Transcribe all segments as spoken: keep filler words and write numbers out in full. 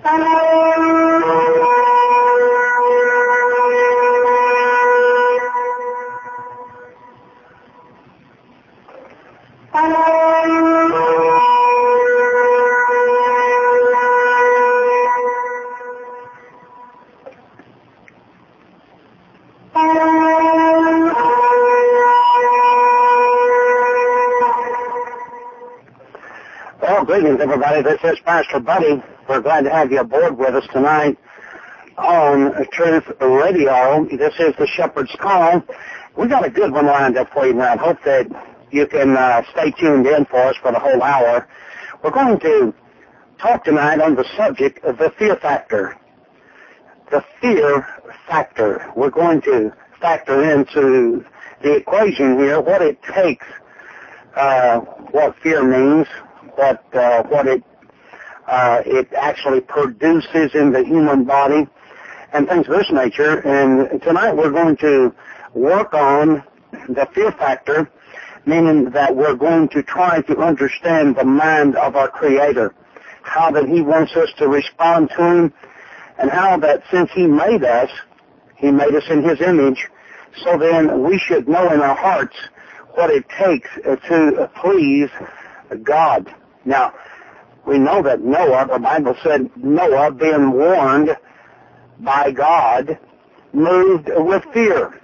Greetings, everybody. This is Pastor Buddy. We're glad to have you aboard with us tonight on Truth Radio. This is the Shepherd's Call. We got a good one lined up for you tonight. Hope that you can uh, stay tuned in for us for the whole hour. We're going to talk tonight on the subject of the fear factor. The fear factor. We're going to factor into the equation here what it takes, uh, what fear means, what uh, what it uh, it actually produces in the human body, and things of this nature. And tonight we're going to work on the fear factor, meaning that we're going to try to understand the mind of our Creator, how that He wants us to respond to Him, and how that since He made us, He made us in His image, so then we should know in our hearts what it takes to please God. Now, we know that Noah, the Bible said Noah, being warned by God, moved with fear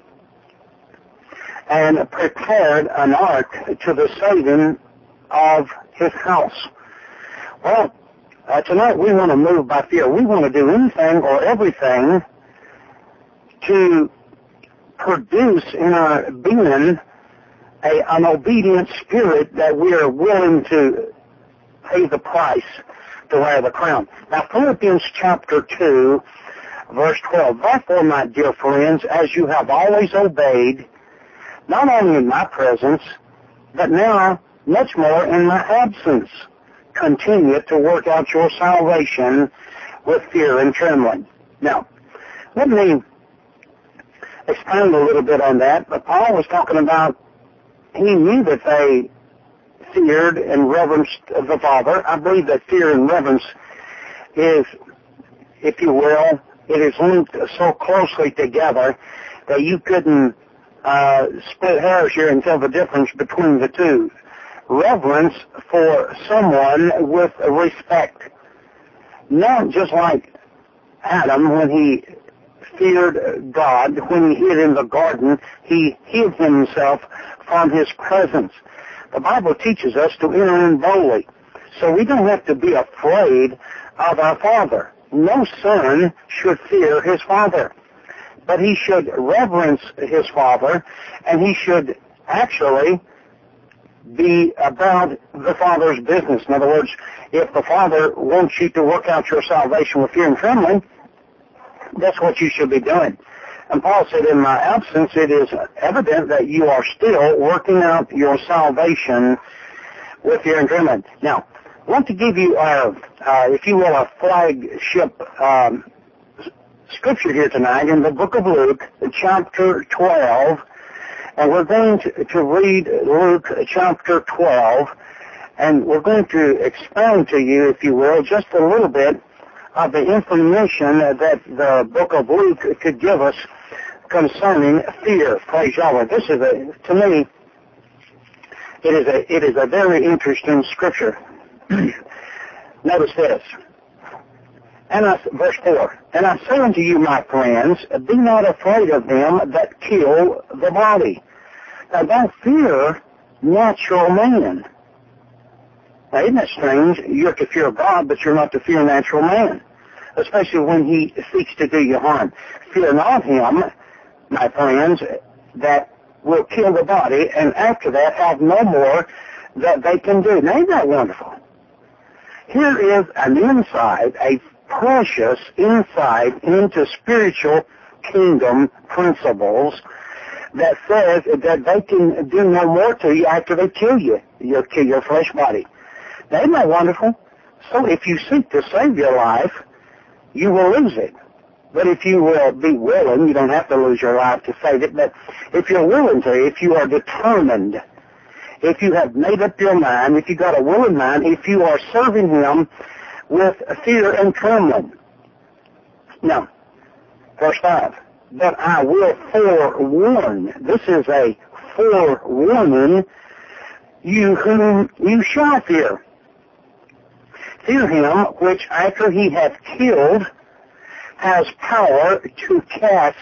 and prepared an ark to the saving of his house. Well, uh, tonight we want to move by fear. We want to do anything or everything to produce in our being a, an obedient spirit that we are willing to pay the price to wear the crown. Now, Philippians chapter two, verse twelve, therefore, my dear friends, as you have always obeyed, not only in my presence, but now much more in my absence, continue to work out your salvation with fear and trembling. Now, let me expand a little bit on that. But Paul was talking about he knew that they feared and reverenced the Father. I believe that fear and reverence is, if you will, it is linked so closely together that you couldn't uh, split hairs here and tell the difference between the two. Reverence for someone with respect. Not just like Adam when he feared God, when he hid in the garden, he hid himself from his presence. The Bible teaches us to enter in boldly, so we don't have to be afraid of our Father. No son should fear his father, but he should reverence his Father, and he should actually be about the Father's business. In other words, if the Father wants you to work out your salvation with fear and trembling, that's what you should be doing. And Paul said, in my absence, it is evident that you are still working out your salvation with fear and trembling. Now, I want to give you, a, uh, if you will, a flagship um, scripture here tonight in the book of Luke, chapter twelve. And we're going to, to read Luke chapter twelve, and we're going to expound to you, if you will, just a little bit of the information that the book of Luke could give us concerning fear. Praise Yahweh. This is a, to me, it is a, it is a very interesting scripture. Notice this. And I, verse four, and I say unto you, my friends, be not afraid of them that kill the body. Now don't fear natural man. Now isn't that strange? You're to fear God, but you're not to fear natural man, especially when he seeks to do you harm. Fear not him, my friends, that will kill the body, and after that have no more that they can do. Now isn't that wonderful? Here is an insight, a precious insight into spiritual kingdom principles that says that they can do no more to you after they kill you, your, kill your flesh body. Now, isn't that wonderful? So if you seek to save your life, you will lose it. But if you will be willing, you don't have to lose your life to save it, but if you're willing to, if you are determined, if you have made up your mind, if you got a willing mind, if you are serving Him with fear and trembling. Now, verse five. But I will forewarn. This is a forewarning you whom you shall fear. Fear him which after he hath killed has power to cast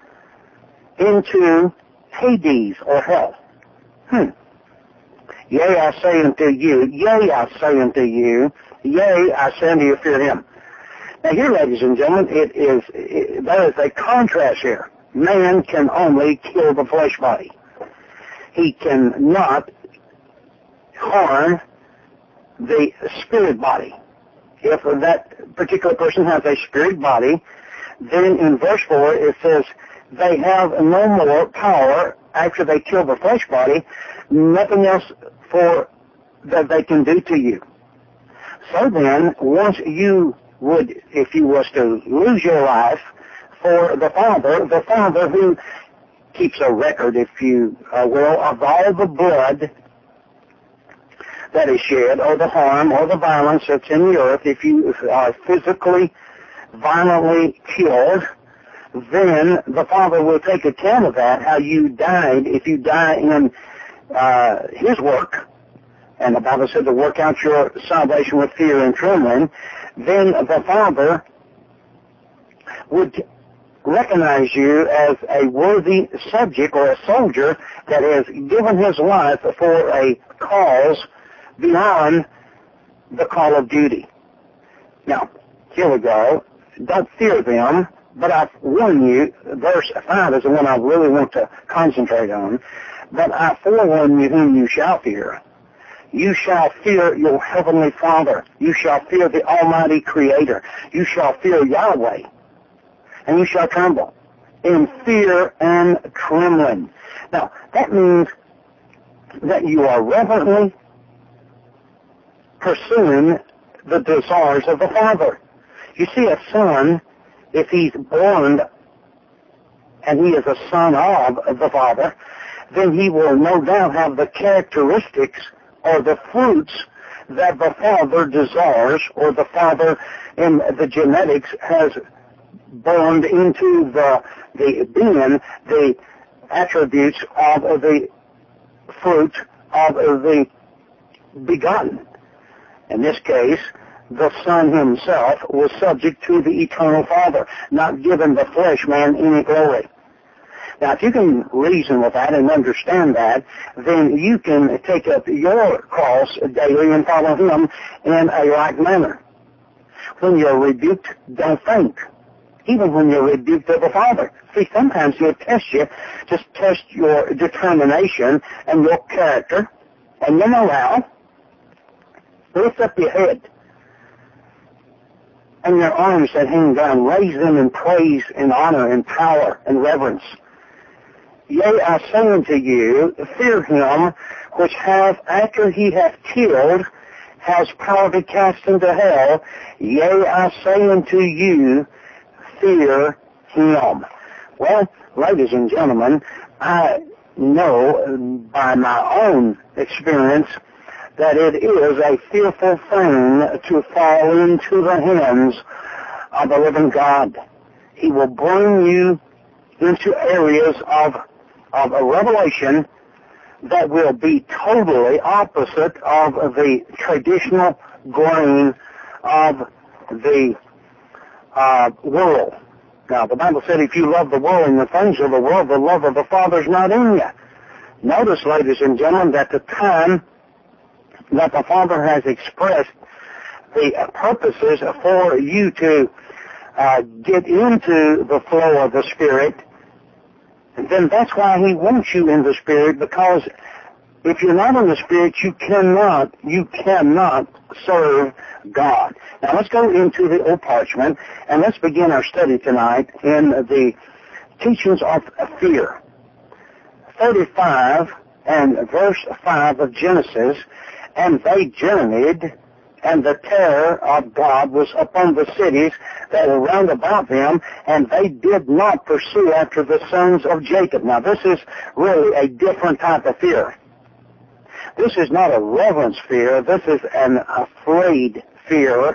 into Hades or hell. Hmm. Yea, I say unto you, yea, I say unto you, yea, I say unto you, fear him. Now here, ladies and gentlemen, it is, it, there is a contrast here. Man can only kill the flesh body. He cannot harm the spirit body. If that particular person has a spirit body, then in verse four it says, they have no more power after they kill the flesh body, nothing else for that they can do to you. So then, once you would, if you was to lose your life for the Father, the Father who keeps a record, if you uh, will, of all the blood that is shed, or the harm, or the violence that's in the earth, if you are physically, violently killed, then the Father will take account of that, how you died, if you die in uh, His work, and the Bible said to work out your salvation with fear and trembling, then the Father would recognize you as a worthy subject or a soldier that has given his life for a cause beyond the call of duty. Now, here we go. Don't fear them, but I warn you, verse five is the one I really want to concentrate on. But I forewarn you whom you shall fear. You shall fear your heavenly Father. You shall fear the Almighty Creator. You shall fear Yahweh. And you shall tremble in fear and trembling. Now, that means that you are reverently pursuing the desires of the Father. You see, a son, if he's born and he is a son of the Father, then he will no doubt have the characteristics or the fruits that the Father desires, or the Father in the genetics has burned into the the being, the attributes of the fruit of the begotten. In this case, the Son himself was subject to the eternal Father, not giving the flesh man any glory. Now, if you can reason with that and understand that, then you can take up your cross daily and follow Him in a like manner. When you're rebuked, don't faint. Even when you're rebuked of the Father. See, sometimes He'll test you, just test your determination and your character, and then allow, lift up your head, and your arms that hang down, raise them in praise and honor and power and reverence. Yea, I say unto you, fear him which hath, after he hath killed, has power to cast into hell. Yea, I say unto you, fear him. Well, ladies and gentlemen, I know by my own experience that it is a fearful thing to fall into the hands of the living God. He will bring you into areas of of a revelation that will be totally opposite of the traditional grain of the uh, world. Now, the Bible said if you love the world and the things of the world, the love of the Father is not in you. Notice, ladies and gentlemen, that the time that the Father has expressed the purposes for you to uh, get into the flow of the Spirit, then that's why He wants you in the Spirit, because if you're not in the Spirit, you cannot, you cannot serve God. Now let's go into the old parchment, and let's begin our study tonight in the teachings of fear. thirty-five and verse five of Genesis, and they journeyed, and the terror of God was upon the cities that were round about them, and they did not pursue after the sons of Jacob. Now, this is really a different type of fear. This is not a reverence fear. This is an afraid fear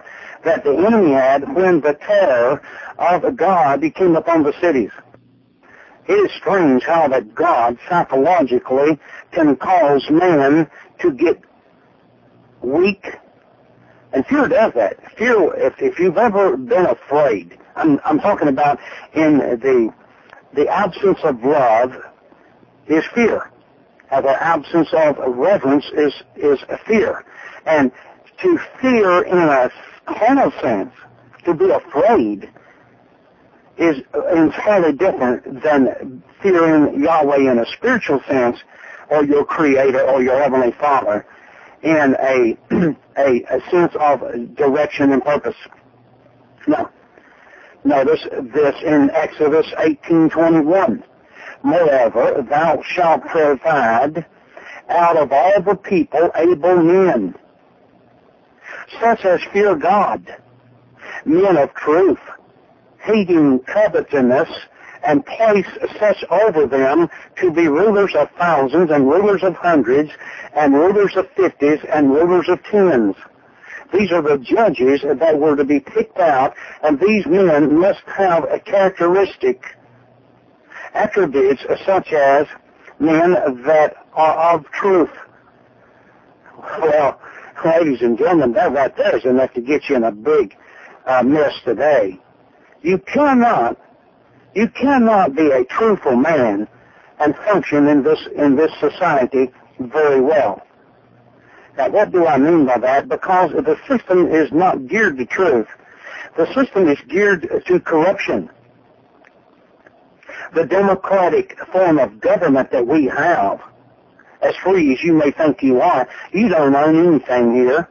that the enemy had when the terror of God came upon the cities. It is strange how that God psychologically can cause man to get weak. And fear does that. Fear, if, if you've ever been afraid, I'm, I'm talking about in the the absence of love is fear. And the absence of reverence is, is a fear. And to fear in a carnal sense, to be afraid, is entirely different than fearing Yahweh in a spiritual sense, or your Creator, or your Heavenly Father, in a a, a sense of direction and purpose. Now, notice this in Exodus eighteen twenty-one. Moreover, thou shalt provide out of all the people able men, such as fear God, men of truth, hating covetousness, and place such over them to be rulers of thousands and rulers of hundreds and rulers of fifties and rulers of tens. These are the judges that were to be picked out, and these men must have a characteristic, attributes such as men that are of truth. Well, ladies and gentlemen, that right there is enough to get you in a big uh, mess today. You cannot, you cannot be a truthful man and function in this in this society very well. Now, what do I mean by that? Because the system is not geared to truth. The system is geared to corruption. The democratic form of government that we have, as free as you may think you are, you don't own anything here.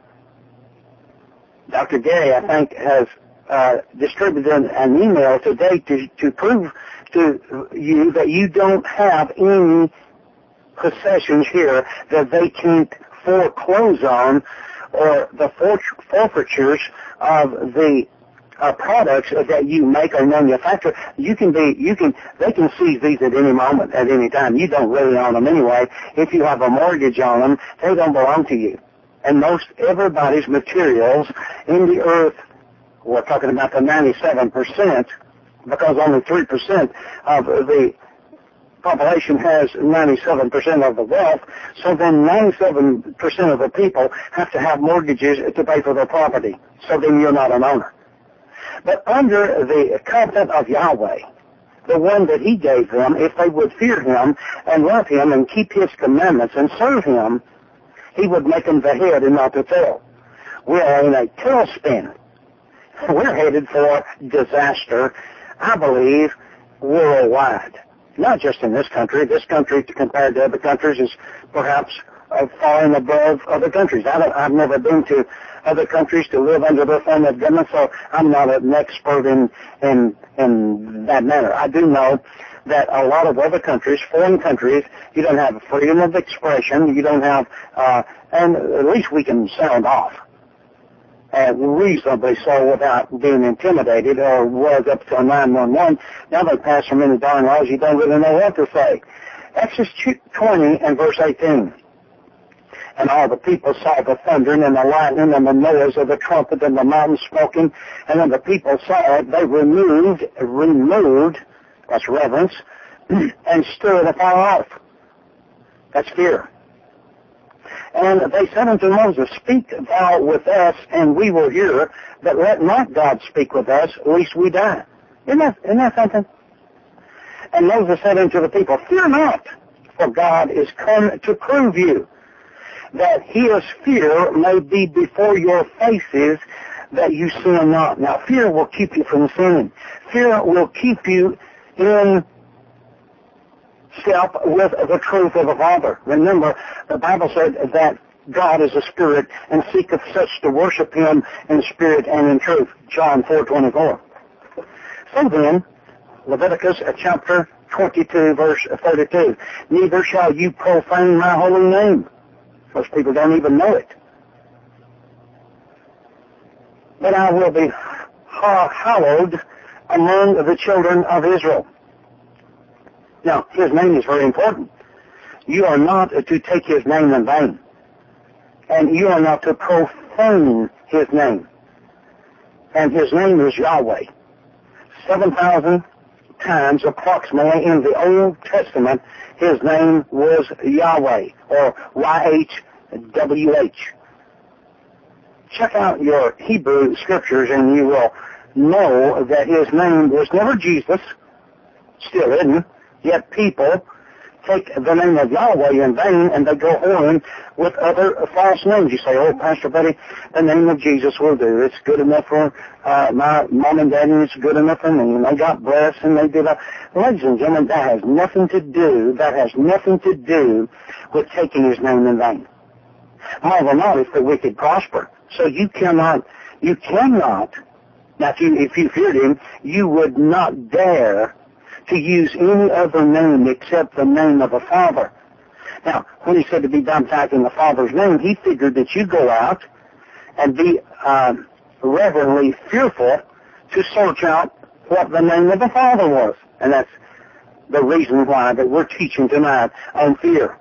Doctor Gary, I think, has uh, distributed an email today to, to prove to you that you don't have any possessions here that they can't foreclose on, or the forfeitures of the uh, products that you make or manufacture. You can be, you can, they can seize these at any moment, at any time. You don't really own them anyway. If you have a mortgage on them, they don't belong to you. And most everybody's materials in the earth, we're talking about the ninety-seven percent, because only three percent of the population has ninety-seven percent of the wealth, so then ninety-seven percent of the people have to have mortgages to pay for their property. So then you're not an owner. But under the covenant of Yahweh, the one that He gave them, if they would fear Him and love Him and keep His commandments and serve Him, He would make them the head and not the tail. We are in a tailspin. We're headed for disaster, I believe, worldwide. Not just in this country. This country, compared to other countries, is perhaps uh, falling above other countries. I don't, I've never been to other countries to live under their form of government, so I'm not an expert in, in, in that manner. I do know that a lot of other countries, foreign countries, you don't have freedom of expression, you don't have, uh, and at least we can sound off. And reasonably so without being intimidated or was up to nine one one. Now they pass so many darn laws you don't really know what to say. Exodus twenty and verse eighteen. And all the people saw the thundering and the lightning and the noise of the trumpet and the mountain smoking. And when the people saw it, they removed, removed, that's reverence, and stood afar off. That's fear. And they said unto Moses, Speak thou with us, and we will hear, but let not God speak with us, lest we die. Isn't that, isn't that something? And Moses said unto the people, Fear not, for God is come to prove you, that His fear may be before your faces, that you sin not. Now, fear will keep you from sinning. Fear will keep you in step with the truth of the Father. Remember, the Bible said that God is a spirit and seeketh such to worship Him in spirit and in truth. John four twenty-four. So then, Leviticus chapter twenty-two, verse thirty-two. Neither shall you profane my holy name. Most people don't even know it. But I will be hallowed among the children of Israel. Now, His name is very important. You are not to take His name in vain. And you are not to profane His name. and his name is Yahweh. seven thousand times approximately in the Old Testament, his name was Yahweh, or Y H W H. Check out your Hebrew scriptures and you will know that his name was never Jesus, still isn't, yet people take the name of Yahweh in vain and they go on with other false names. You say, oh, Pastor Buddy, the name of Jesus will do. It's good enough for uh, my mom and daddy. It's good enough for me. And they got blessed and they did a... Ladies and gentlemen, that has nothing to do, that has nothing to do with taking his name in vain. More than not, if the wicked prosper. So you cannot, you cannot, now if you, if you feared him, you would not dare to use any other name except the name of the Father. Now, when he said to be baptized in the Father's name, he figured that you go out and be uh, reverently fearful to search out what the name of the Father was. And that's the reason why that we're teaching tonight on fear.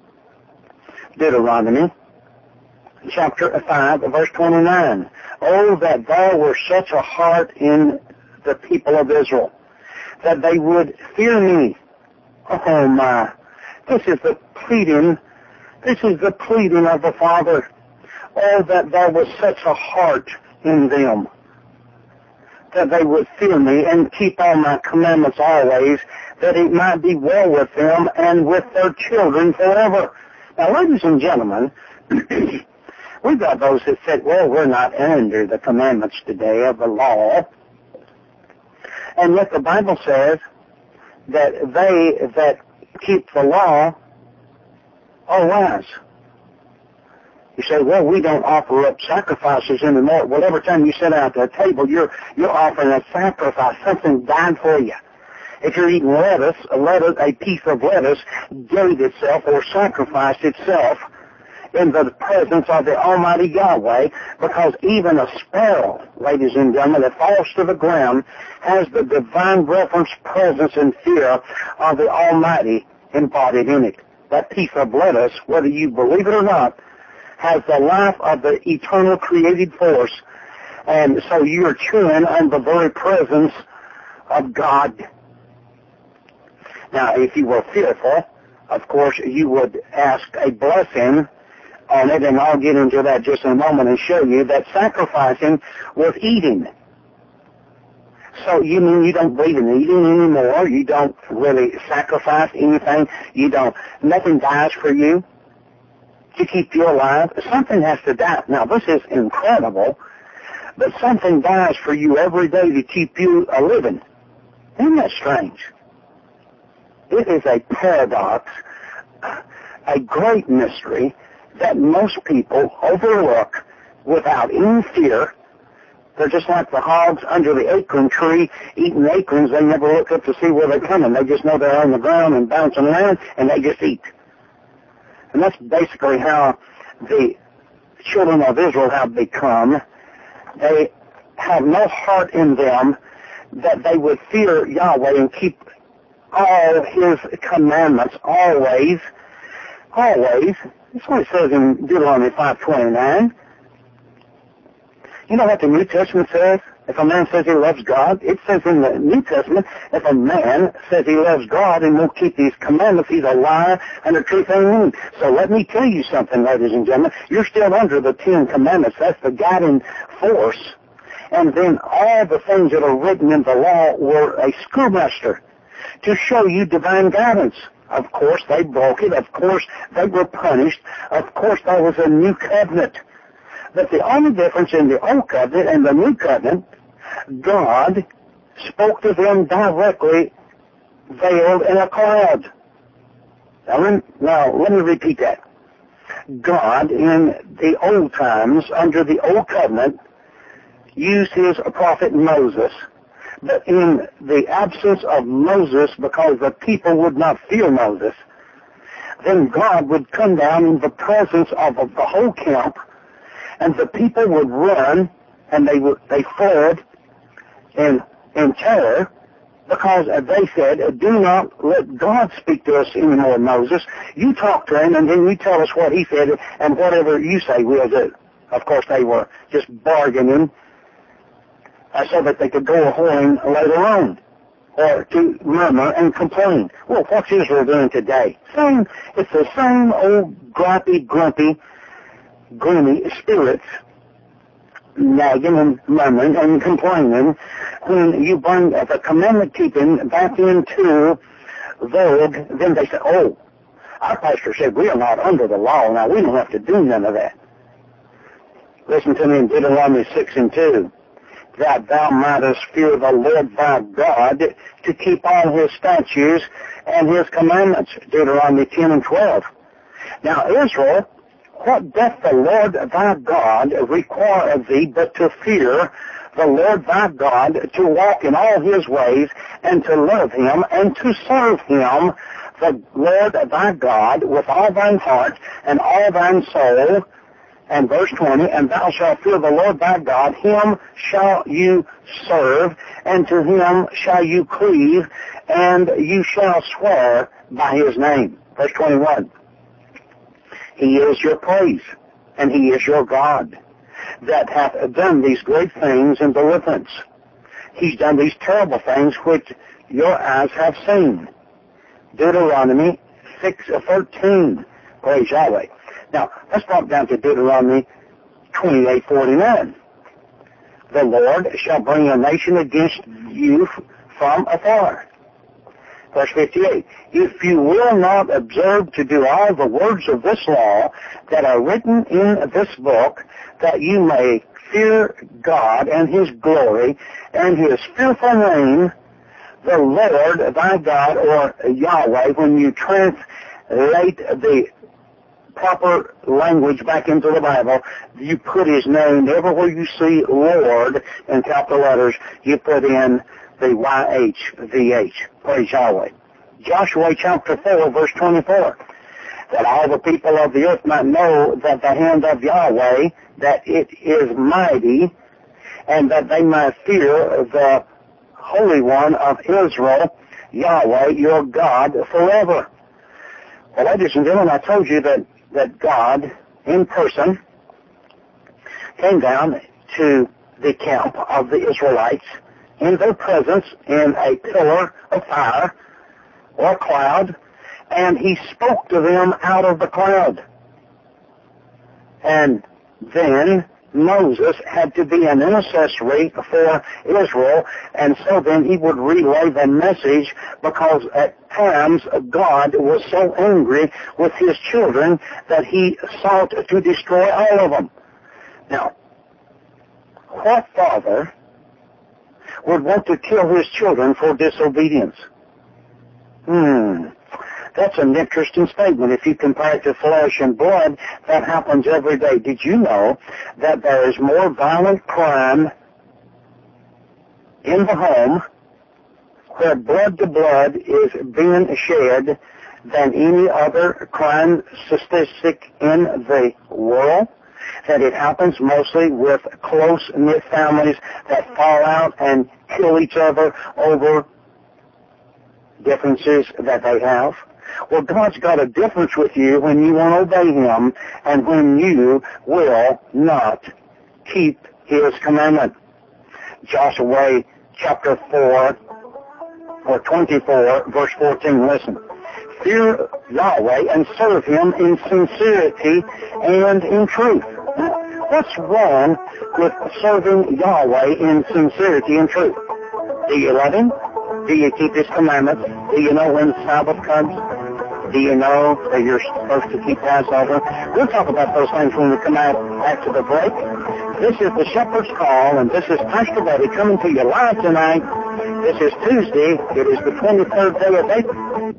Deuteronomy chapter five, verse twenty-nine. Oh, that thou were such a heart in the people of Israel, that they would fear me. Oh my. This is the pleading, this is the pleading of the Father. Oh, that there was such a heart in them, that they would fear me and keep all my commandments always, that it might be well with them and with their children forever. Now, ladies and gentlemen, we've got those that said, well, we're not under the commandments today of the law. And yet the Bible says that they that keep the law are wise. You say, well, we don't offer up sacrifices anymore. Well, every time you sit out at the table, you're you're offering a sacrifice. Something died for you. If you're eating lettuce, a lettuce, a piece of lettuce gave itself or sacrificed itself in the presence of the Almighty Yahweh, because even a sparrow, ladies and gentlemen, that falls to the ground has the divine reverence, presence, and fear of the Almighty embodied in it. That piece of lettuce, whether you believe it or not, has the life of the eternal created force, and so you're chewing on the very presence of God. Now, if you were fearful, of course, you would ask a blessing on it, and I'll get into that just in a moment and show you that sacrificing was eating. So you mean you don't believe in eating anymore? You don't really sacrifice anything? You don't, nothing dies for you to keep you alive? Something has to die. Now, this is incredible, but something dies for you every day to keep you a living. Isn't that strange? It is a paradox, a great mystery that most people overlook without any fear. They're just like the hogs under the acorn tree eating acorns. They never look up to see where they're coming. They just know they're on the ground and bouncing around, and they just eat. And that's basically how the children of Israel have become. They have no heart in them that they would fear Yahweh and keep all his commandments always, always. That's what it says in Deuteronomy five twenty-nine. You know what the New Testament says? If a man says he loves God, it says in the New Testament, if a man says he loves God and won't keep these commandments, he's a liar and the truth ain't in him. So let me tell you something, ladies and gentlemen. You're still under the Ten Commandments. That's the guiding force. And then all the things that are written in the law were a schoolmaster to show you divine guidance. Of course, they broke it. Of course, they were punished. Of course, there was a new covenant. But the only difference in the Old Covenant and the New Covenant, God spoke to them directly, veiled in a cloud. Now, let, now, let me repeat that. God, in the old times, under the Old Covenant, used his prophet Moses. But in the absence of Moses, because the people would not fear Moses, then God would come down in the presence of, of the whole camp, and the people would run, and they would they fled in in terror, because they said, "Do not let God speak to us anymore, Moses. You talk to him, and then you tell us what he said, and whatever you say, we'll do." Of course, they were just bargaining uh, so that they could go a-whoring later on, or to murmur and complain. Well, what's Israel doing today? Same, it's the same old grumpy, grumpy, gloomy spirits nagging and murmuring and complaining when you bring the commandment keeping back into vogue. Then they say, oh, our pastor said we are not under the law. Now we don't have to do none of that. Listen to me in Deuteronomy six and two. That thou mightest fear the Lord thy God to keep all his statutes and his commandments. Deuteronomy ten and twelve. Now Israel, what doth the Lord thy God require of thee but to fear the Lord thy God, to walk in all his ways, and to love him, and to serve him, the Lord thy God, with all thine heart and all thine soul. And verse twenty, and thou shalt fear the Lord thy God, him shall you serve, and to him shall you cleave, and you shall swear by his name. Verse twenty-one. He is your praise, and he is your God, that hath done these great things in deliverance. He's done these terrible things which your eyes have seen. Deuteronomy six thirteen. Praise Yahweh. Now, let's drop down to Deuteronomy twenty-eight forty-nine. The Lord shall bring a nation against you from afar. Verse fifty-eight, if you will not observe to do all the words of this law that are written in this book, that you may fear God and his glory and his fearful name, the Lord thy God, or Yahweh, when you translate the proper language back into the Bible, you put his name everywhere you see Lord in capital letters, you put in the Y H V H. Praise Yahweh. Joshua chapter four, verse twenty-four. That all the people of the earth might know that the hand of Yahweh, that it is mighty, and that they might fear the Holy One of Israel, Yahweh, your God, forever. Well, ladies and gentlemen, I told you that, that God, in person, came down to the camp of the Israelites in their presence in a pillar of fire or cloud, and he spoke to them out of the cloud. And then Moses had to be an intercessory for Israel, and so then he would relay the message, because at times God was so angry with his children that he sought to destroy all of them. Now, what father would want to kill his children for disobedience? Hmm. That's an interesting statement. If you compare it to flesh and blood, that happens every day. Did you know that there is more violent crime in the home where blood to blood is being shed than any other crime statistic in the world? That it happens mostly with close-knit families that fall out and kill each other over differences that they have? Well, God's got a difference with you when you won't obey him and when you will not keep his commandment. Joshua chapter four, or twenty-four, verse fourteen, listen. Fear Yahweh and serve him in sincerity and in truth. What's wrong with serving Yahweh in sincerity and truth? Do you love him? Do you keep his commandments? Do you know when the Sabbath comes? Do you know that you're supposed to keep Passover? We'll talk about those things when we come out after the break. This is the Shepherd's Call, and this is Pastor Buddy coming to you live tonight. This is Tuesday. It is the twenty-third day of April.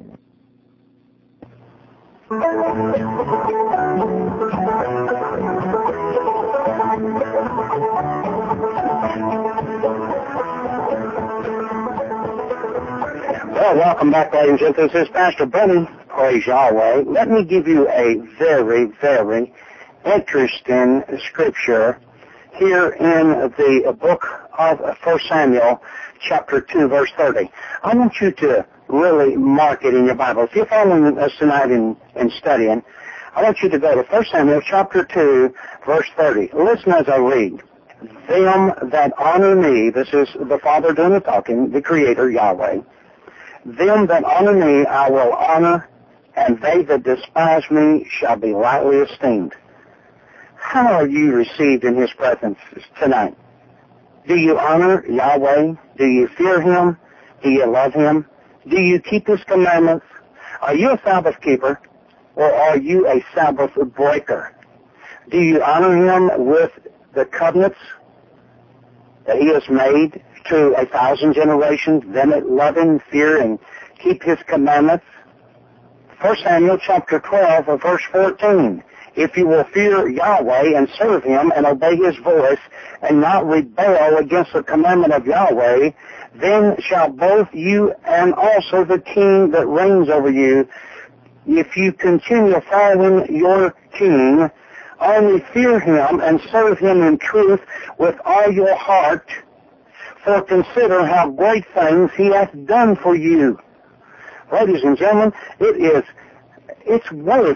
Well, welcome back, ladies and gentlemen. This is Pastor Buddy. Praise Yahweh. Let me give you a very, very interesting scripture here in the book of First Samuel, chapter two, verse thirty. I want you to really mark it in your Bible. If you're following us tonight in, in studying, I want you to go to First Samuel, chapter two, verse thirty. Listen as I read. them that honor me, this is the Father doing the talking, the Creator, Yahweh, them that honor me I will honor, and they that despise me shall be lightly esteemed. How are you received in His presence tonight? Do you honor Yahweh? Do you fear Him? Do you love Him? Do you keep His commandments? Are you a Sabbath keeper, or are you a Sabbath breaker? Do you honor Him with the covenants that He has made to a thousand generations, them that love Him, fear, and keep His commandments? First Samuel chapter twelve, verse fourteen. If you will fear Yahweh and serve Him and obey His voice and not rebel against the commandment of Yahweh, then shall both you and also the king that reigns over you, if you continue following your king, only fear Him and serve Him in truth with all your heart, for consider how great things He hath done for you. Ladies and gentlemen, it is, it's worth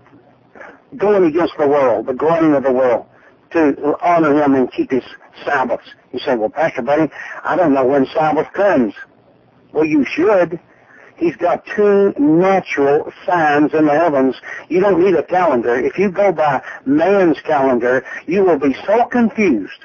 going against the world, the grain of the world, to honor Him and keep His Sabbaths. You say, well, Pastor Buddy, I don't know when Sabbath comes. Well, you should. He's got two natural signs in the heavens. You don't need a calendar. If you go by man's calendar, you will be so confused.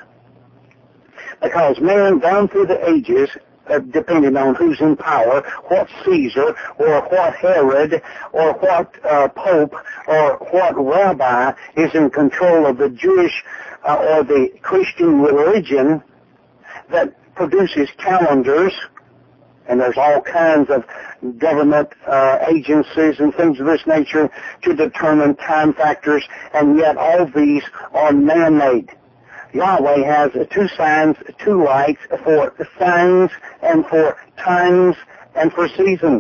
Because man, down through the ages, Uh, depending on who's in power, what Caesar, or what Herod, or what uh, Pope, or what rabbi is in control of the Jewish uh, or the Christian religion that produces calendars, and there's all kinds of government uh, agencies and things of this nature to determine time factors, and yet all these are man-made. Yahweh has two signs, two lights for signs and for times and for seasons.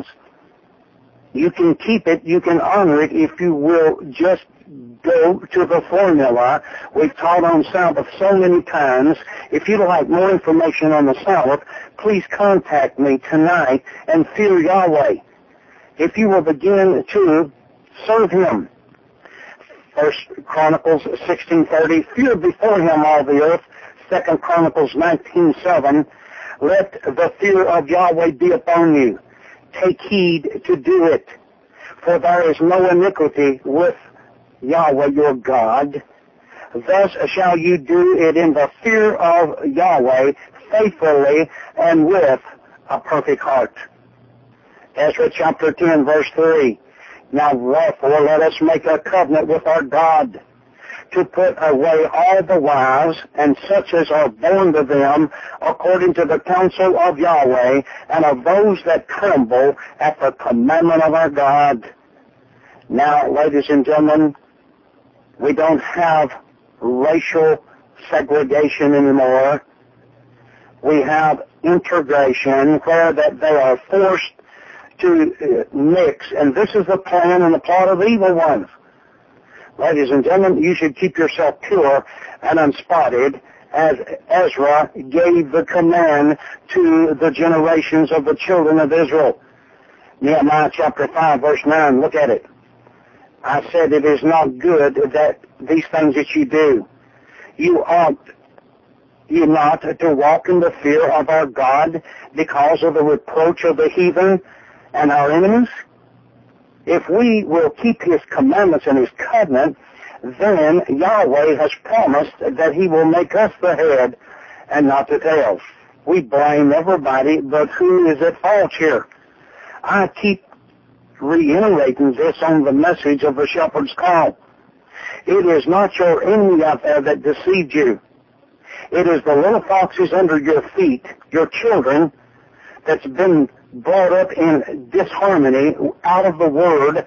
You can keep it, you can honor it if you will just go to the formula. We've taught on Sabbath so many times. If you'd like more information on the Sabbath, please contact me tonight and fear Yahweh. If you will begin to serve Him. First Chronicles sixteen thirty, fear before Him all the earth. Second Chronicles nineteen seven, let the fear of Yahweh be upon you. Take heed to do it, for there is no iniquity with Yahweh your God. Thus shall you do it in the fear of Yahweh, faithfully and with a perfect heart. Ezra chapter ten, verse three. Now therefore let us make a covenant with our God, to put away all the wives and such as are born to them according to the counsel of Yahweh, and of those that tremble at the commandment of our God. Now, ladies and gentlemen, we don't have racial segregation anymore. We have integration, where that they are forced to mix, and this is the plan and the plot of the evil ones. Ladies and gentlemen, you should keep yourself pure and unspotted, as Ezra gave the command to the generations of the children of Israel. Nehemiah chapter five, verse nine, look at it. I said, it is not good that these things that you do. You ought you not to walk in the fear of our God because of the reproach of the heathen and our enemies? If we will keep His commandments and His covenant, then Yahweh has promised that He will make us the head and not the tail. We blame everybody, but who is at fault here? I keep reiterating this on the message of the shepherd's call. It is not your enemy out there that deceived you. It is the little foxes under your feet, your children, that's been brought up in disharmony out of the Word.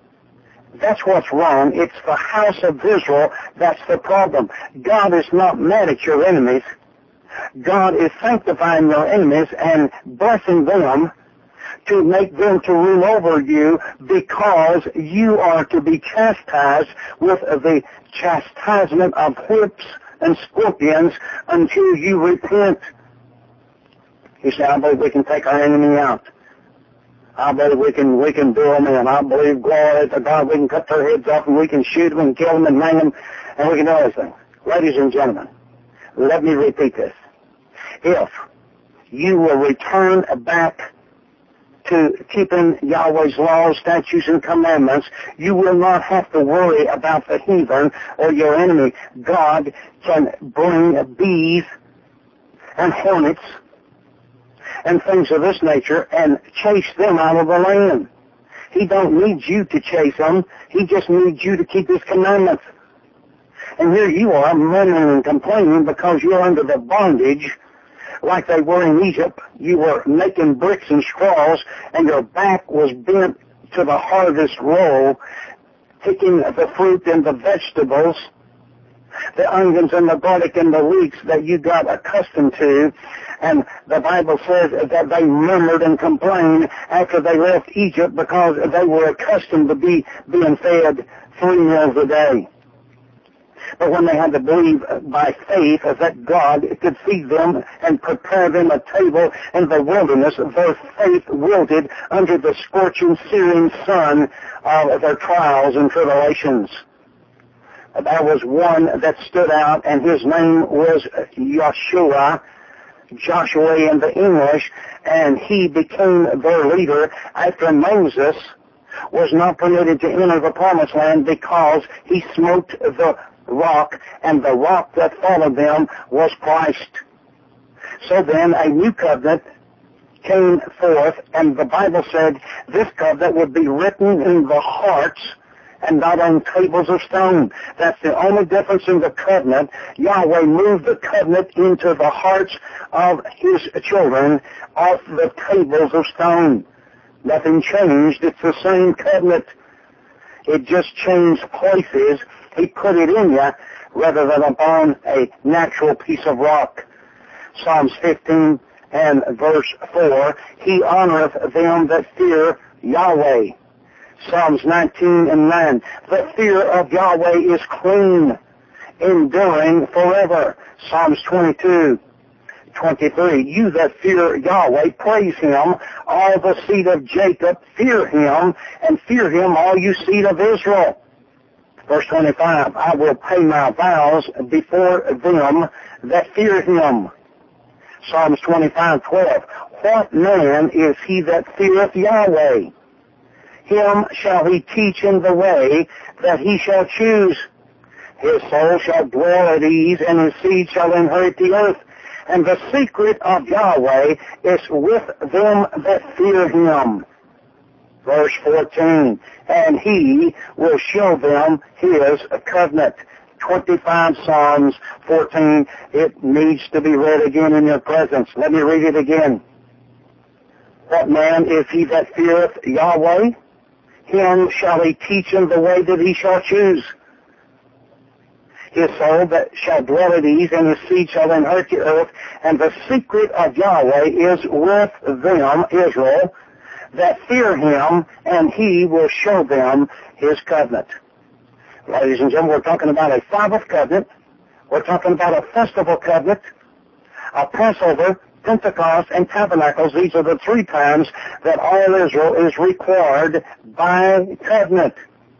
That's what's wrong. It's the house of Israel that's the problem. God is not mad at your enemies. God is sanctifying your enemies and blessing them to make them to rule over you, because you are to be chastised with the chastisement of whips and scorpions until you repent. He said, I believe we can take our enemy out. I believe we can we can do them in. I believe, glory to God, we can cut their heads off and we can shoot them and kill them and hang them and we can do everything. Ladies and gentlemen, Let me repeat this. If you will return back to keeping Yahweh's laws, statutes, and commandments, you will not have to worry about the heathen or your enemy. God can bring bees and hornets and things of this nature and chase them out of the land. He don't need you to chase them. He just needs you to keep His commandments. And here you are murmuring and complaining because you're under the bondage like they were in Egypt. You were making bricks and straws, and your back was bent to the harvest row, picking the fruit and the vegetables, the onions and the garlic and the leeks that you got accustomed to. And the Bible says that they murmured and complained after they left Egypt because they were accustomed to be being fed three meals a day. But when they had to believe by faith that God could feed them and prepare them a table in the wilderness, their faith wilted under the scorching, searing sun of their trials and tribulations. There was one that stood out, and his name was Joshua, Joshua in the English, and he became their leader after Moses was not permitted to enter the promised land because he smote the rock, and the rock that followed them was Christ. So then a new covenant came forth, and the Bible said this covenant would be written in the hearts and not on tables of stone. That's the only difference in the covenant. Yahweh moved the covenant into the hearts of His children off the tables of stone. Nothing changed. It's the same covenant. It just changed places. He put it in you rather than upon a natural piece of rock. Psalms fifteen and verse four, He honoreth them that fear Yahweh. Psalms nineteen and nine, the fear of Yahweh is clean, enduring forever. Psalms twenty-two, twenty-three, you that fear Yahweh, praise Him. All the seed of Jacob, fear Him, and fear Him, all you seed of Israel. Verse twenty-five, I will pay my vows before them that fear Him. Psalms twenty-five, twelve, what man is he that feareth Yahweh? Him shall He teach in the way that he shall choose. His soul shall dwell at ease, and his seed shall inherit the earth. And the secret of Yahweh is with them that fear Him. Verse fourteen, and He will show them His covenant. twenty-five Psalms fourteen, it needs to be read again in your presence. Let me read it again. What man is he that feareth Yahweh? Him shall He teach in the way that he shall choose. His soul that shall dwell at ease, and his seed shall inherit the earth. And the secret of Yahweh is with them, Israel, that fear Him, and He will show them His covenant. Ladies and gentlemen, we're talking about a Sabbath covenant. We're talking about a festival covenant, a Passover, Pentecost, and Tabernacles. These are the three times that all Israel is required by covenant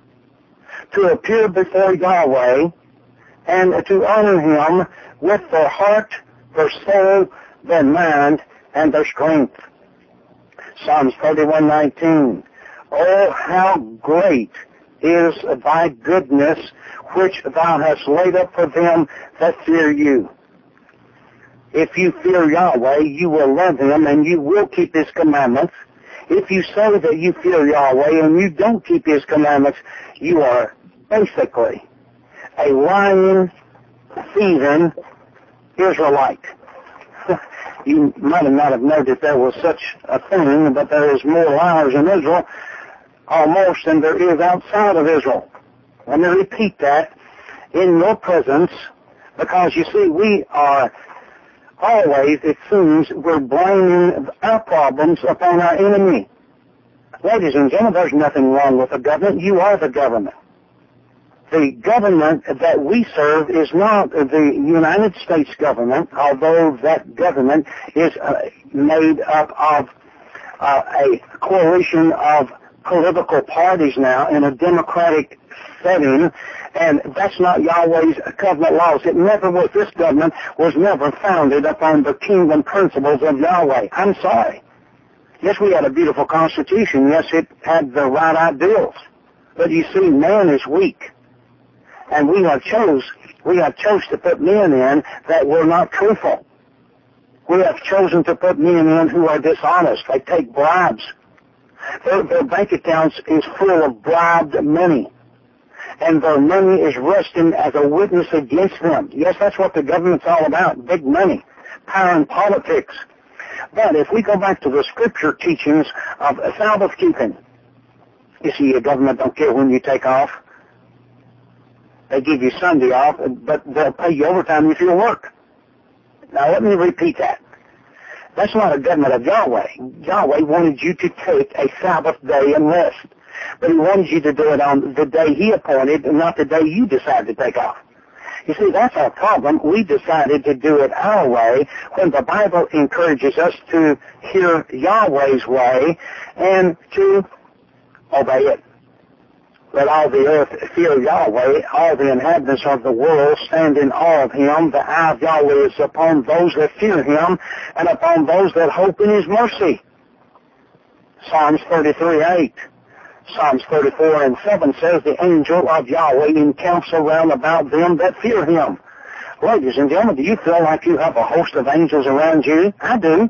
to appear before Yahweh and to honor Him with their heart, their soul, their mind, and their strength. Psalms thirty-one nineteen. Oh, how great is Thy goodness, which Thou hast laid up for them that fear You. If you fear Yahweh, you will love Him and you will keep His commandments. If you say that you fear Yahweh and you don't keep His commandments, you are basically a lying, thieving Israelite. You might have not have known that there was such a thing, but there is more liars in Israel almost than there is outside of Israel. Let me repeat that in your presence, because you see, we are always, it seems, we're blaming our problems upon our enemy. Ladies and gentlemen, there's nothing wrong with the government. You are the government. The government that we serve is not the United States government, although that government is uh, made up of uh, a coalition of political parties now in a democratic setting, and that's not Yahweh's covenant laws. It never was. This government was never founded upon the kingdom principles of Yahweh. I'm sorry. Yes, we had a beautiful constitution. Yes, it had the right ideals. But you see, man is weak. And we have chose, we have chose to put men in that were not truthful. We have chosen to put men in who are dishonest. They take bribes. Their, their bank accounts is full of bribed money. And their money is resting as a witness against them. Yes, that's what the government's all about, big money, power and politics. But if we go back to the scripture teachings of Sabbath keeping, you see, the government don't care when you take off. They give you Sunday off, but they'll pay you overtime if you work. Now, let me repeat that. That's not a government of Yahweh. Yahweh wanted you to take a Sabbath day and rest. But he wanted you to do it on the day he appointed and not the day you decided to take off. You see, that's our problem. We decided to do it our way when the Bible encourages us to hear Yahweh's way and to obey it. Let all the earth fear Yahweh, all the inhabitants of the world stand in awe of him. The eye of Yahweh is upon those that fear him and upon those that hope in his mercy. Psalms thirty-three eight. Psalms thirty-four and seven says, the angel of Yahweh encamps around about them that fear him. Ladies and gentlemen, do you feel like you have a host of angels around you? I do.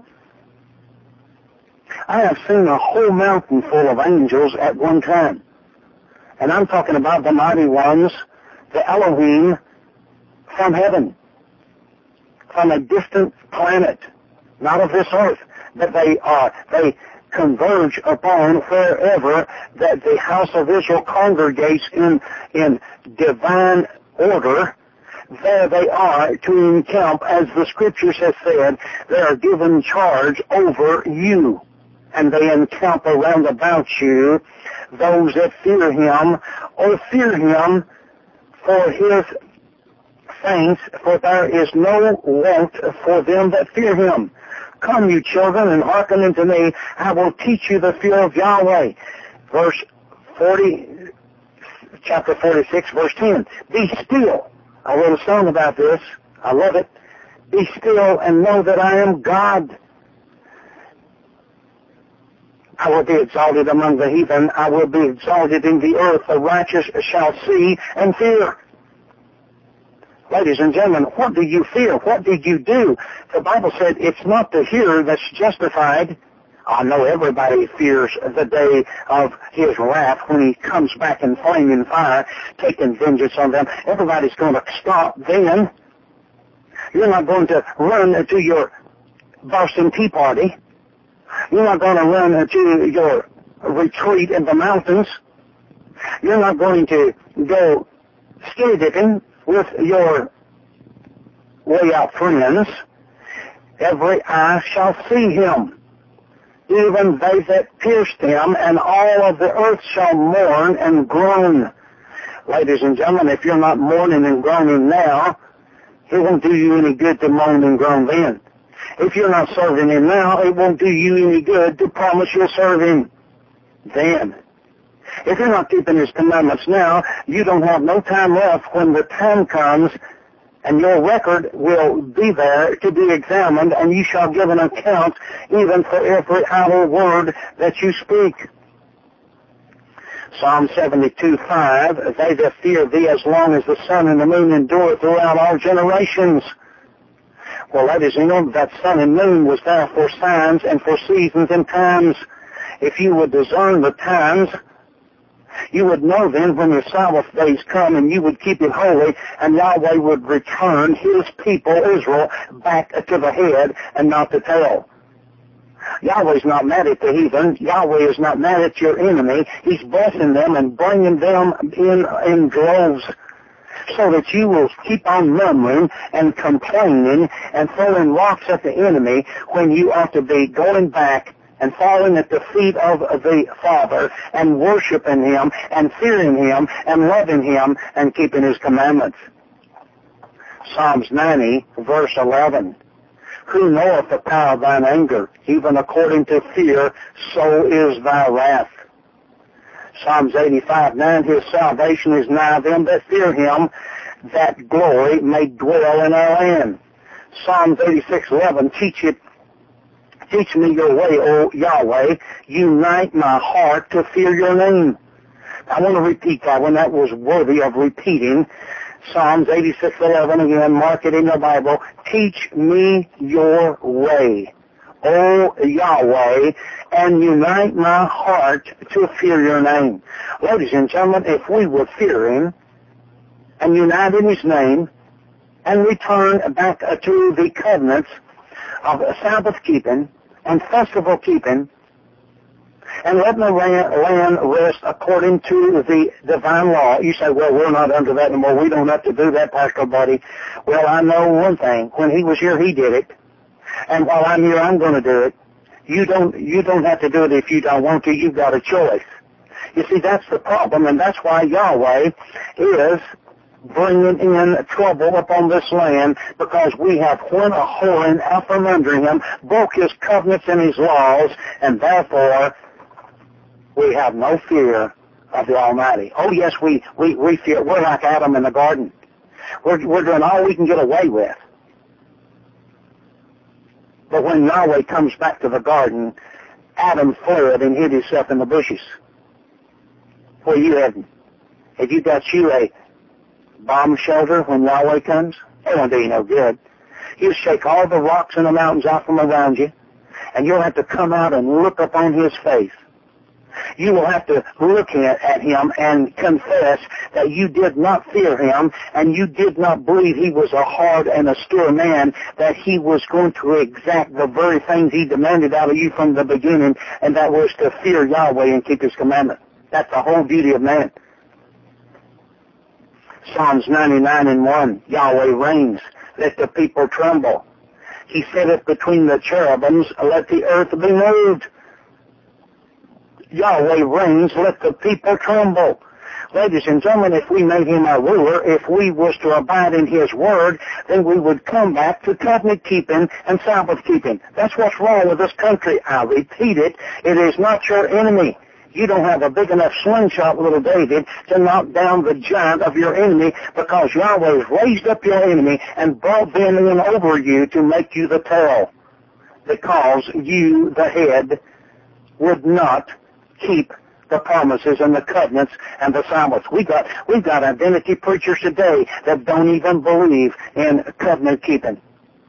I have seen a whole mountain full of angels at one time. And I'm talking about the mighty ones, the Elohim from heaven, from a distant planet, not of this earth, but they are, they converge upon wherever that the house of Israel congregates in, in divine order. There they are to encamp, as the scriptures have said, they are given charge over you. And they encamp around about you, those that fear him, or fear him for his saints, for there is no want for them that fear him. Come, you children, and hearken unto me. I will teach you the fear of Yahweh. Verse forty, chapter forty-six, verse ten. Be still. I wrote a song about this. I love it. Be still and know that I am God. I will be exalted among the heathen. I will be exalted in the earth. The righteous shall see and fear. Ladies and gentlemen, what do you fear? What did you do? The Bible said it's not the hearer that's justified. I know everybody fears the day of his wrath when he comes back in flaming fire, taking vengeance on them. Everybody's going to stop then. You're not going to run to your Boston Tea Party. You're not going to run to your retreat in the mountains. You're not going to go skinny dipping with your way out friends. Every eye shall see him, even they that pierced him, and all of the earth shall mourn and groan. Ladies and gentlemen, if you're not mourning and groaning now, it won't do you any good to mourn and groan then. If you're not serving him now, it won't do you any good to promise you'll serve him then. If you're not keeping his commandments now, you don't have no time left when the time comes, and your record will be there to be examined, and you shall give an account even for every idle word that you speak. Psalm seventy-two five, they that fear thee as long as the sun and the moon endure throughout all generations. Well, ladies and gentlemen, that sun and moon was there for signs and for seasons and times. If you would discern the times, you would know then when your Sabbath days come, and you would keep it holy, and Yahweh would return his people, Israel, back to the head and not the tail. Yahweh's not mad at the heathen. Yahweh is not mad at your enemy. He's blessing them and bringing them in in droves, so that you will keep on murmuring and complaining and throwing rocks at the enemy when you ought to be going back and falling at the feet of the Father and worshiping him and fearing him and loving him and keeping his commandments. Psalms ninety, verse eleven. Who knoweth the power of thine anger? Even according to fear, so is thy wrath. Psalms eighty-five nine, his salvation is nigh them that fear him, that glory may dwell in our land. Psalms eighty-six eleven, teach it, teach me your way, O Yahweh, unite my heart to fear your name. I want to repeat that one. That was worthy of repeating. Psalms eighty-six eleven, again, mark it in your Bible. Teach me your way, O Yahweh, and unite my heart to fear your name. Ladies and gentlemen, if we would fear him and unite in his name and return back to the covenants of Sabbath keeping and festival keeping, and let the land rest according to the divine law. You say, well, we're not under that anymore. We don't have to do that, Pastor Buddy. Well, I know one thing. When he was here, he did it. And while I'm here, I'm going to do it. You don't, you don't have to do it if you don't want to. You've got a choice. You see, that's the problem, and that's why Yahweh is bringing in trouble upon this land, because we have went a whoring out from under him, broke his covenants and his laws, and therefore we have no fear of the Almighty. Oh, yes, we, we, we fear. We're like Adam in the garden. We're, we're doing all we can get away with. But when Yahweh comes back to the garden, Adam fled and hid himself in the bushes. Where you heading? Have you got you a bomb shelter when Yahweh comes? It won't do you no good. He'll shake all the rocks in the mountains out from around you, and you'll have to come out and look upon his face. You will have to look at, at him and confess that you did not fear him, and you did not believe he was a hard and austere man, that he was going to exact the very things he demanded out of you from the beginning, and that was to fear Yahweh and keep his commandment. That's the whole beauty of man. Psalms ninety-nine and one, Yahweh reigns, let the people tremble. He sitteth between the cherubims, let the earth be moved. Yahweh reigns, let the people tremble. Ladies and gentlemen, if we made him our ruler, if we was to abide in his word, then we would come back to covenant keeping and Sabbath keeping. That's what's wrong with this country. I repeat it, it is not your enemy. You don't have a big enough slingshot, little David, to knock down the giant of your enemy, because Yahweh has raised up your enemy and brought them in over you to make you the tail, because you, the head, would not keep the promises and the covenants and the Sabbaths. We got we've got identity preachers today that don't even believe in covenant keeping.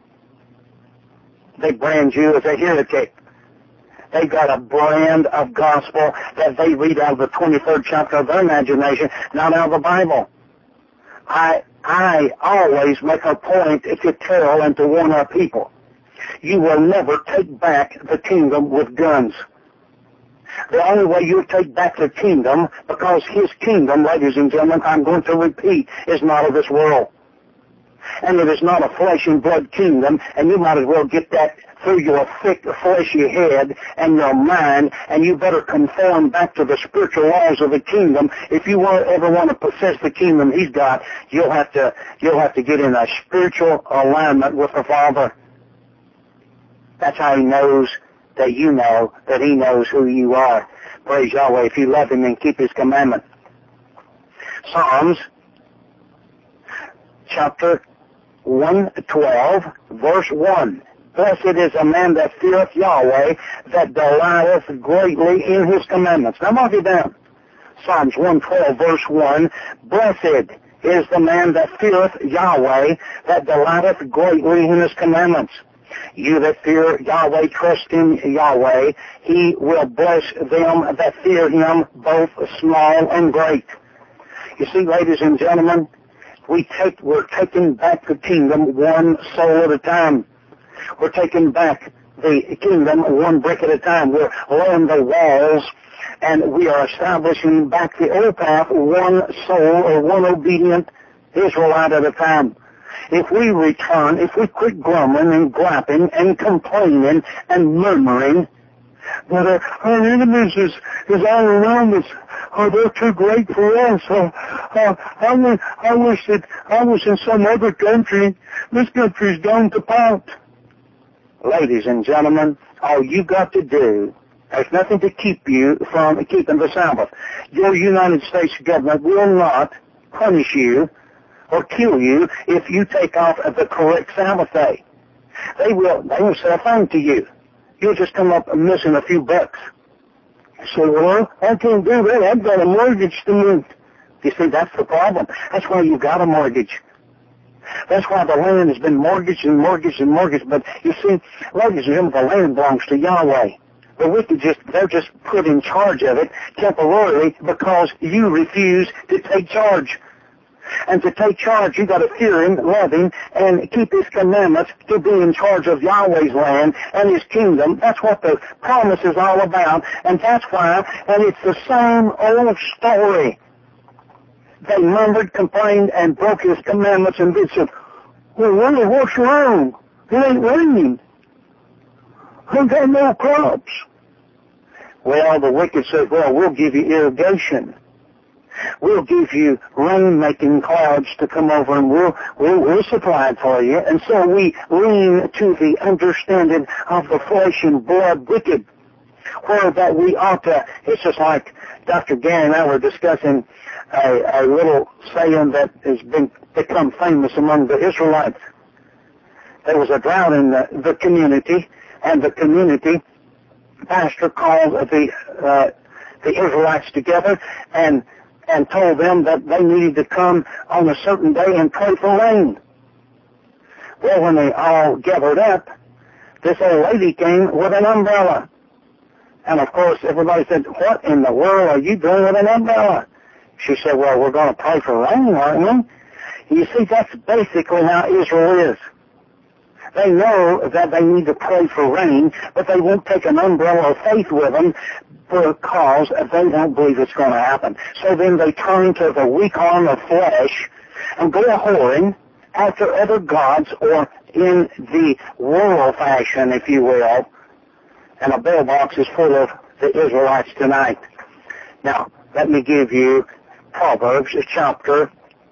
They brand you as a heretic. They've got a brand of gospel that they read out of the twenty-third chapter of their imagination, not out of the Bible. I I always make a point to tell and to warn our people. You will never take back the kingdom with guns. The only way you'll take back the kingdom, because his kingdom, ladies and gentlemen, I'm going to repeat, is not of this world. And it is not a flesh and blood kingdom, and you might as well get that through your thick, fleshy head and your mind, and you better conform back to the spiritual laws of the kingdom. If you want, ever want to possess the kingdom he's got, you'll have to, you'll have to get in a spiritual alignment with the Father. That's how he knows that you know that he knows who you are. Praise Yahweh, if you love him and keep his commandment. Psalms chapter one twelve, verse one. Blessed is a man that feareth Yahweh, that delighteth greatly in his commandments. Now mark it down. Psalms one twelve, verse one. Blessed is the man that feareth Yahweh, that delighteth greatly in his commandments. You that fear Yahweh, trust in Yahweh. He will bless them that fear him, both small and great. You see, ladies and gentlemen, we take, we're taking back the kingdom one soul at a time. We're taking back the kingdom one brick at a time. We're laying the walls, and we are establishing back the old path one soul or one obedient Israelite at a time. If we return, if we quit grumbling and griping and complaining and murmuring that our, our enemies is, is all around us, oh, they're too great for us, oh, oh, I, wish, I wish that I was in some other country, this country's gone to pot. Ladies and gentlemen, all you got to do There's nothing to keep you from keeping the Sabbath. Your United States government will not punish you or kill you if you take off at the correct Sabbath day. They will, they will say a fine to you. You'll just come up missing a few bucks. So, well, I can't do that. I've got a mortgage to move. You see, that's the problem. That's why you got a mortgage. That's why the land has been mortgaged and mortgaged and mortgaged. But you see, ladies and gentlemen, the land belongs to Yahweh. The wicked just, they're just put in charge of it temporarily because you refuse to take charge. And to take charge, you got to fear Him, love Him, and keep His commandments to be in charge of Yahweh's land and His kingdom. That's what the promise is all about, and that's why, and it's the same old story. They murmured, complained, and broke His commandments, and they said, well, really, what's wrong? It ain't raining. I've got no crops. Well, the wicked said, well, we'll give you irrigation. We'll give you rain-making clouds to come over, and we'll, we'll, we'll supply it for you. And so we lean to the understanding of the flesh and blood wicked, where that we ought to, it's just like Doctor Gary and I were discussing a, a little saying that has been become famous among the Israelites. There was a drought in the, the community, and the community pastor called the, uh, the Israelites together and and told them that they needed to come on a certain day and pray for rain. Well, when they all gathered up, this old lady came with an umbrella. And, of course, everybody said, what in the world are you doing with an umbrella? She said, well, we're going to pray for rain, aren't we? You see, that's basically how Israel is. They know that they need to pray for rain, but they won't take an umbrella of faith with them because they don't believe it's going to happen. So then they turn to the weak arm of flesh and go a-whoring after other gods, or in the world fashion, if you will. And a bell box is full of the Israelites tonight. Now, let me give you Proverbs chapter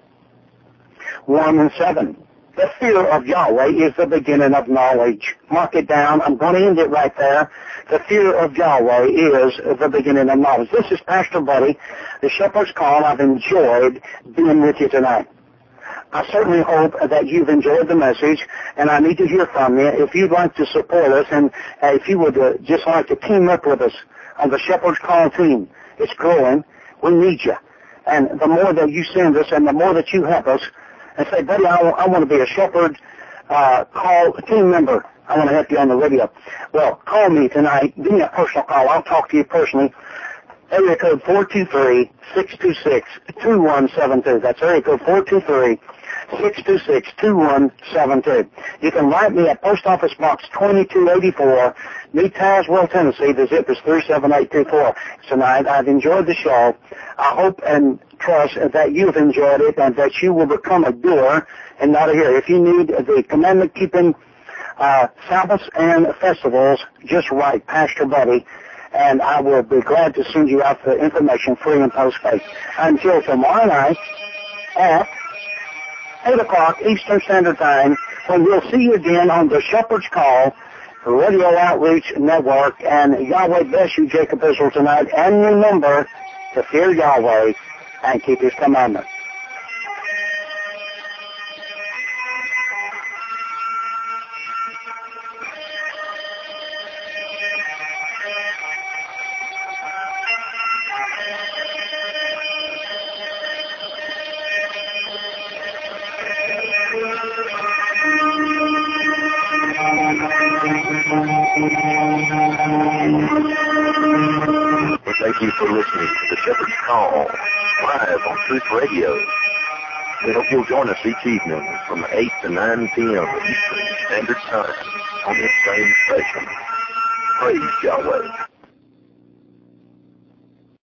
one and seven. The fear of Yahweh is the beginning of knowledge. Mark it down. I'm going to end it right there. The fear of Yahweh is the beginning of knowledge. This is Pastor Buddy, the Shepherd's Call. I've enjoyed being with you tonight. I certainly hope that you've enjoyed the message, and I need to hear from you. If you'd like to support us, and uh, if you would uh, just like to team up with us on the Shepherd's Call team, it's growing. We need you. And the more that you send us and the more that you help us, and say, buddy, I, I want to be a Shepherd uh, Call team member. I want to help you on the radio. Well, call me tonight. Give me a personal call. I'll talk to you personally. Area code four two three, six two six, two one seven two. That's area code four two three, six two six, two one seven two. You can write me at Post Office Box twenty-two eighty-four, New Tazewell, Tennessee. The zip is three seven eight two four. Tonight, I've enjoyed the show. I hope and trust that you've enjoyed it and that you will become a doer and not a hearer. If you need the commandment-keeping uh, Sabbaths and festivals, just write Pastor Buddy, and I will be glad to send you out the information free and post-paid. Until tomorrow night at eight o'clock Eastern Standard Time, when we'll see you again on the Shepherd's Call Radio Outreach Network. And Yahweh bless you, Jacob Israel, tonight. And remember to fear Yahweh and keep His commandments. Thank you for listening to the Shepherd's Call, live on Truth Radio. We hope you'll join us each evening from eight to nine p.m. Eastern Standard Time on this same station. Praise Yahweh.